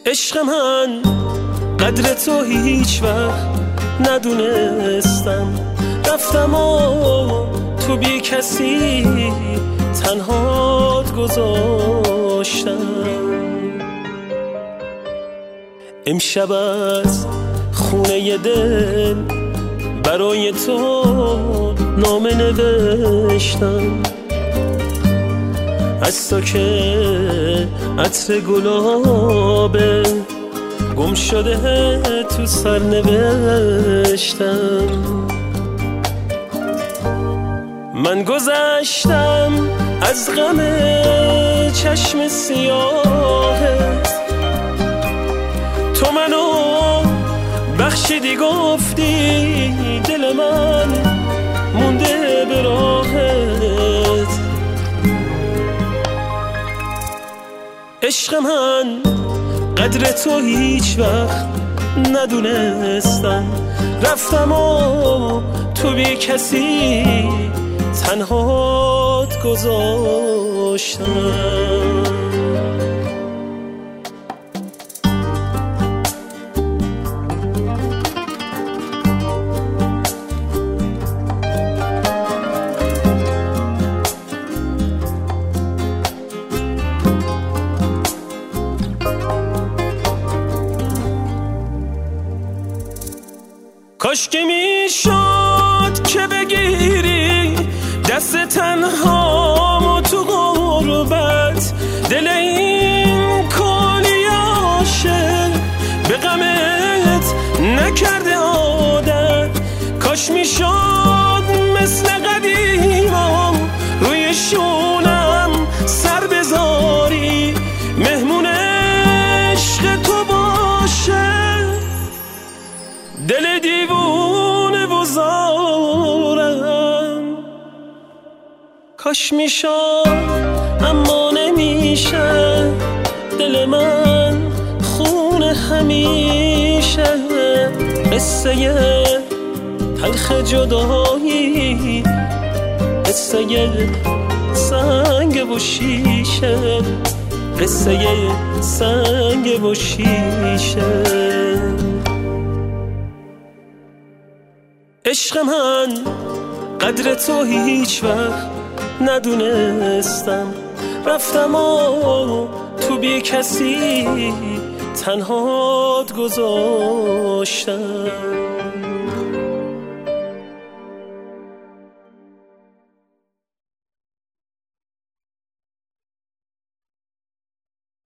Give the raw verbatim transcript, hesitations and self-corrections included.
عشق من قدر تو هیچ وقت ندونستم، رفتم و تو بی کسی تنهات گذاشتم. امشب از خونه دل برای تو نامه نوشتم، از تو که عطر گلابه گم شده تو سر نوشتم. من گذشتم از غم چشم سیاهت، تو منو بخشیدی گفتی دل من مونده به راهت. عشق من قدر تو هیچ وقت ندونستم، رفتم و تو بی کسی تنهات گذاشتم. کاش که میشد که بگیری دست تنهامو تو غربت، دل این کلی عاشق به غمت نکرده عادت. کاش میشد مثل قدیمم روی شونم سر بذاری، مهمون عشق تو باشه دل دیوونه بزارم. کاش میشد اما نمیشه، دل من خون همیشه. قصه تلخ جدایی، قصه سنگ و شیشه، قصه سنگ و شیشه. عشق من قدر تو هیچ وقت ندونستم، رفتم و تو بی کسی تنهات گذاشتم.